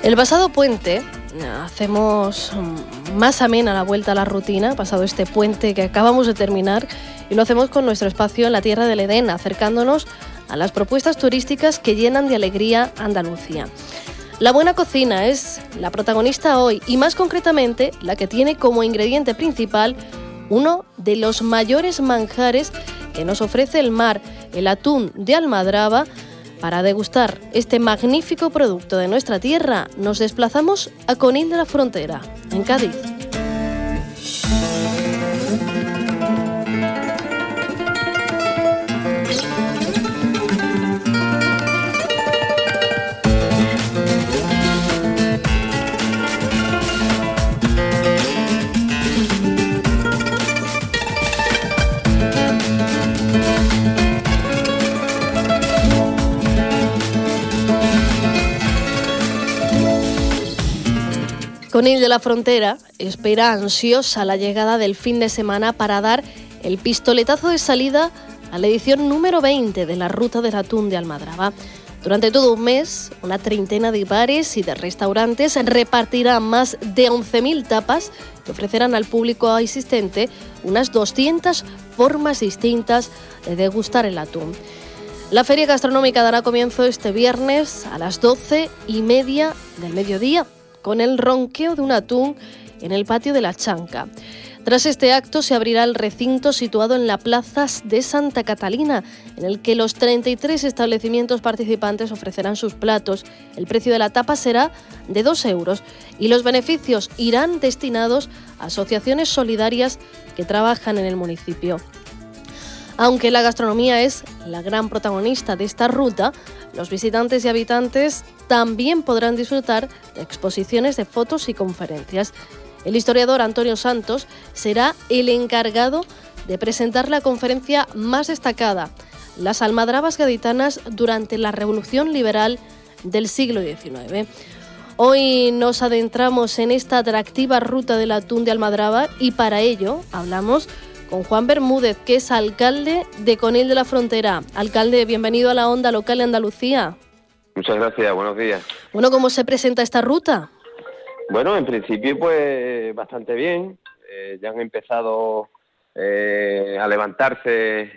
El pasado puente hacemos más amena la vuelta a la rutina, pasado este puente que acabamos de terminar, y lo hacemos con nuestro espacio en la Tierra del Edén, acercándonos a las propuestas turísticas que llenan de alegría Andalucía. La buena cocina es la protagonista hoy y más concretamente la que tiene como ingrediente principal uno de los mayores manjares que nos ofrece el mar, el atún de almadraba. Para degustar este magnífico producto de nuestra tierra, nos desplazamos a Conil de la Frontera, en Cádiz. Conil de la Frontera espera ansiosa la llegada del fin de semana para dar el pistoletazo de salida a la edición número 20 de la Ruta del Atún de Almadraba. Durante todo un mes, una treintena de bares y de restaurantes repartirán más de 11.000 tapas que ofrecerán al público asistente unas 200 formas distintas de degustar el atún. La feria gastronómica dará comienzo este viernes a las 12:30 del mediodía, con el ronqueo de un atún en el patio de la Chanca. Tras este acto se abrirá el recinto situado en la plaza de Santa Catalina, en el que los 33 establecimientos participantes ofrecerán sus platos. El precio de la tapa será de 2 euros y los beneficios irán destinados a asociaciones solidarias que trabajan en el municipio. Aunque la gastronomía es la gran protagonista de esta ruta, los visitantes y habitantes también podrán disfrutar de exposiciones de fotos y conferencias. El historiador Antonio Santos será el encargado de presentar la conferencia más destacada, Las almadrabas gaditanas durante la Revolución Liberal del siglo XIX. Hoy nos adentramos en esta atractiva ruta del atún de Almadraba y para ello hablamos con Juan Bermúdez, que es alcalde de Conil de la Frontera. Alcalde, bienvenido a la Onda Local de Andalucía. Muchas gracias, buenos días. Bueno, ¿cómo se presenta esta ruta? Bueno, en principio pues bastante bien. Ya han empezado a levantarse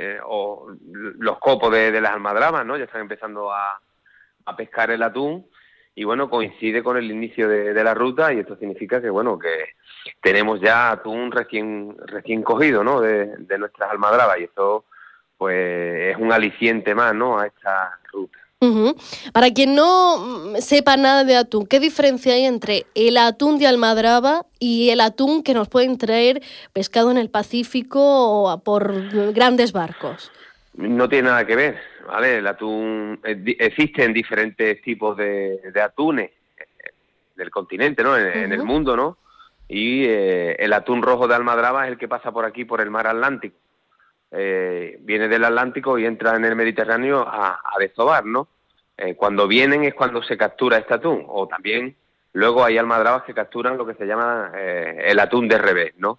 los copos de las almadrabas, ¿no? Ya están empezando a pescar el atún y bueno, coincide con el inicio de la ruta y esto significa que bueno, que tenemos ya atún recién cogido, ¿no? De nuestras almadrabas y esto pues es un aliciente más, ¿no? A esta ruta. Uh-huh. Para quien no sepa nada de atún, ¿qué diferencia hay entre el atún de Almadraba y el atún que nos pueden traer pescado en el Pacífico o por grandes barcos? No tiene nada que ver, ¿vale? El atún, existen diferentes tipos de atunes del continente, ¿no? En el mundo, ¿no? Y el atún rojo de Almadraba es el que pasa por aquí, por el mar Atlántico. Viene del Atlántico y entra en el Mediterráneo a desovar, ¿no? Cuando vienen es cuando se captura este atún, o también luego hay almadrabas que capturan lo que se llama el atún de revés, ¿no?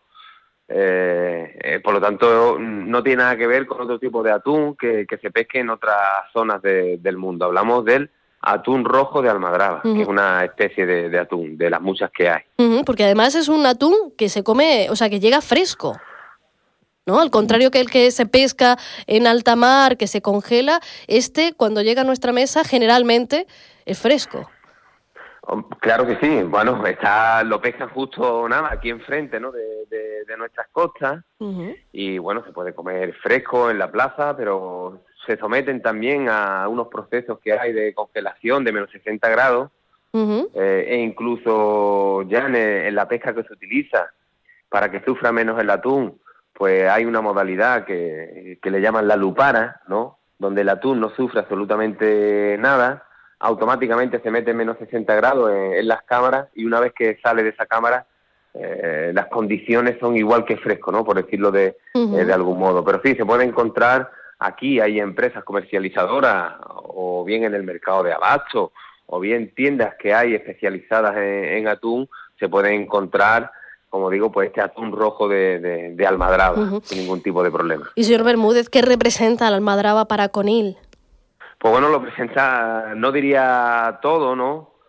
Por lo tanto, no tiene nada que ver con otro tipo de atún que se pesque en otras zonas del mundo. Hablamos del atún rojo de Almadraba, que es una especie de atún, de las muchas que hay. Porque además es un atún que se come, o sea, que llega fresco, ¿no? Al contrario que el que se pesca en alta mar, que se congela, cuando llega a nuestra mesa generalmente es fresco. Claro que sí, bueno, lo pescan justo aquí enfrente, ¿no? De nuestras costas y bueno, se puede comer fresco en la plaza, pero se someten también a unos procesos que hay de congelación de menos 60 grados e incluso ya en la pesca que se utiliza para que sufra menos el atún, pues hay una modalidad que le llaman la lupara, ¿no? Donde el atún no sufre absolutamente nada, automáticamente se mete en menos 60 grados en las cámaras y una vez que sale de esa cámara las condiciones son igual que fresco, ¿no? Por decirlo de algún modo. Pero sí, se puede encontrar aquí, hay empresas comercializadoras o bien en el mercado de abasto o bien tiendas que hay especializadas en atún, se pueden encontrar, como digo, pues este atún rojo de Almadraba, sin ningún tipo de problema. Y señor Bermúdez, ¿qué representa la Almadraba para Conil? Pues bueno, lo presenta, no diría todo, ¿no?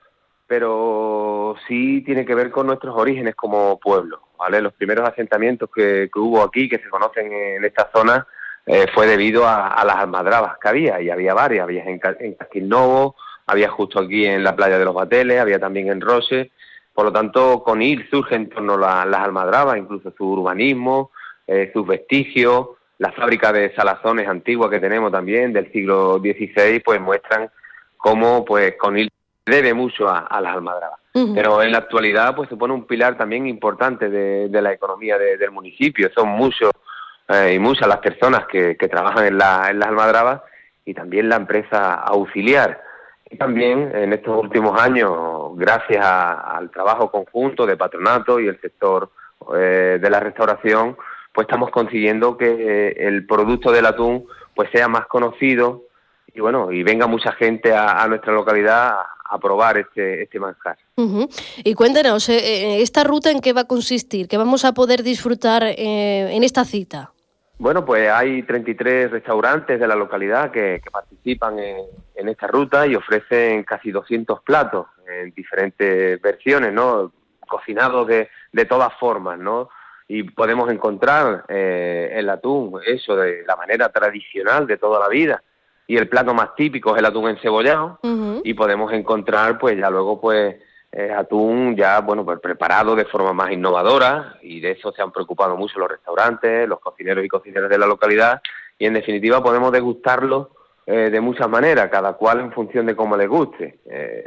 pero sí tiene que ver con nuestros orígenes como pueblo, ¿vale? Los primeros asentamientos que hubo aquí, que se conocen en esta zona, fue debido a las almadrabas que había, y había varias, había en Casquilnovo, había justo aquí en la playa de los Bateles, había también en Roche. Por lo tanto, Conil surge en torno a las almadrabas, incluso su urbanismo, sus vestigios, la fábrica de salazones antigua que tenemos también del siglo XVI, pues muestran cómo pues Conil debe mucho a las almadrabas. Pero en la actualidad pues supone un pilar también importante de la economía del municipio. Son muchos y muchas las personas que trabajan en las almadrabas, y también la empresa auxiliar. Y también en estos últimos años, gracias al trabajo conjunto de patronato y el sector de la restauración, pues estamos consiguiendo que el producto del atún pues sea más conocido, y bueno, y venga mucha gente a nuestra localidad a probar este manjar. Y cuéntanos, ¿esta ruta en qué va a consistir? ¿Qué vamos a poder disfrutar en esta cita? Bueno, pues hay 33 restaurantes de la localidad que participan en esta ruta y ofrecen casi 200 platos en diferentes versiones, ¿no? Cocinados de todas formas, ¿no? Y podemos encontrar el atún, eso de la manera tradicional de toda la vida. Y el plato más típico es el atún encebollado, y podemos encontrar, pues ya luego, pues atún ya, bueno, pues preparado de forma más innovadora, y de eso se han preocupado mucho los restaurantes, los cocineros y cocineras de la localidad, y en definitiva podemos degustarlo de muchas maneras, cada cual en función de cómo les guste,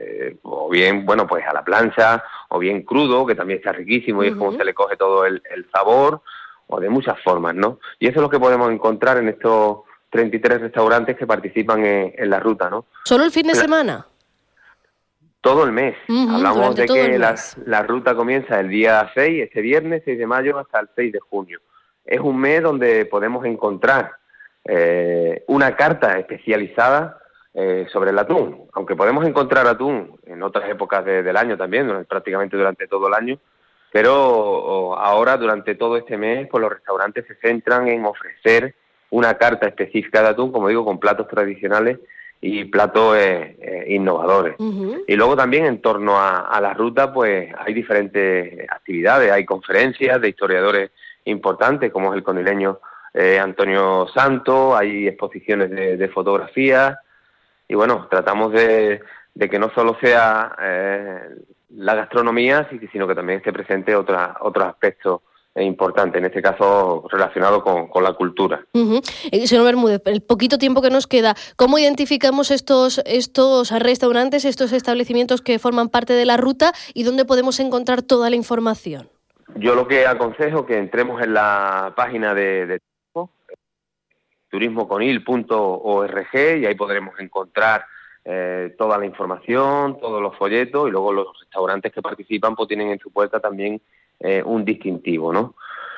o bien, bueno, pues a la plancha, o bien crudo, que también está riquísimo y es como se le coge todo el sabor, o de muchas formas, ¿no? Y eso es lo que podemos encontrar en estos 33 restaurantes que participan en la ruta, ¿no? ¿Solo el fin de semana? Todo el mes. Hablamos de que la ruta comienza el día 6, este viernes, 6 de mayo, hasta el 6 de junio. Es un mes donde podemos encontrar una carta especializada sobre el atún. Aunque podemos encontrar atún en otras épocas del año también, prácticamente durante todo el año, pero ahora, durante todo este mes, pues los restaurantes se centran en ofrecer una carta específica de atún, como digo, con platos tradicionales y platos innovadores. Y luego también en torno a la ruta pues hay diferentes actividades, hay conferencias de historiadores importantes como es el conileño Antonio Santo, hay exposiciones de fotografía, y bueno, tratamos de que no solo sea la gastronomía, sino que también esté presente otros aspectos importante, en este caso relacionado con la cultura. Señor Bermúdez, el poquito tiempo que nos queda, ¿cómo identificamos estos restaurantes, estos establecimientos que forman parte de la ruta, y dónde podemos encontrar toda la información? Yo lo que aconsejo que entremos en la página de turismoconil.org, y ahí podremos encontrar toda la información, todos los folletos, y luego los restaurantes que participan pues tienen en su puerta también un distintivo, ¿no?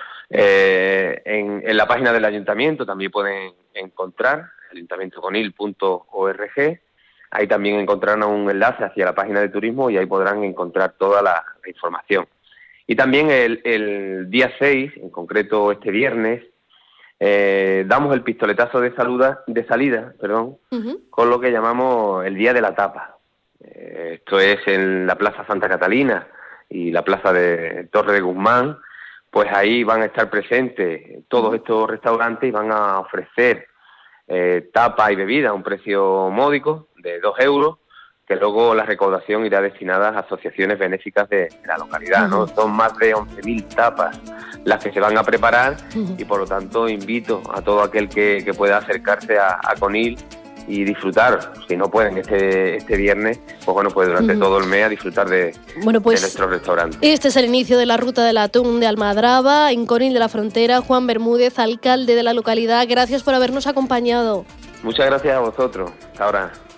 En la página del ayuntamiento también pueden encontrar ayuntamientoconil.org. Ahí también encontrarán un enlace hacia la página de turismo, y ahí podrán encontrar toda la información. Y también el día 6, en concreto este viernes, damos el pistoletazo de salida, con lo que llamamos el Día de la Tapa. Esto es en la Plaza Santa Catalina y la plaza de Torre de Guzmán. Pues ahí van a estar presentes todos estos restaurantes y van a ofrecer tapa y bebida a un precio módico de 2 euros, que luego la recaudación irá destinada a asociaciones benéficas de la localidad, ¿no? Son más de 11.000 tapas las que se van a preparar, y por lo tanto invito a todo aquel que pueda acercarse a Conil y disfrutar, si no pueden este viernes, pues bueno, pues durante todo el mes a disfrutar de nuestro restaurante. Este es el inicio de la ruta del atún de Almadraba, en Conil de la Frontera. Juan Bermúdez, alcalde de la localidad, gracias por habernos acompañado. Muchas gracias a vosotros. Hasta ahora.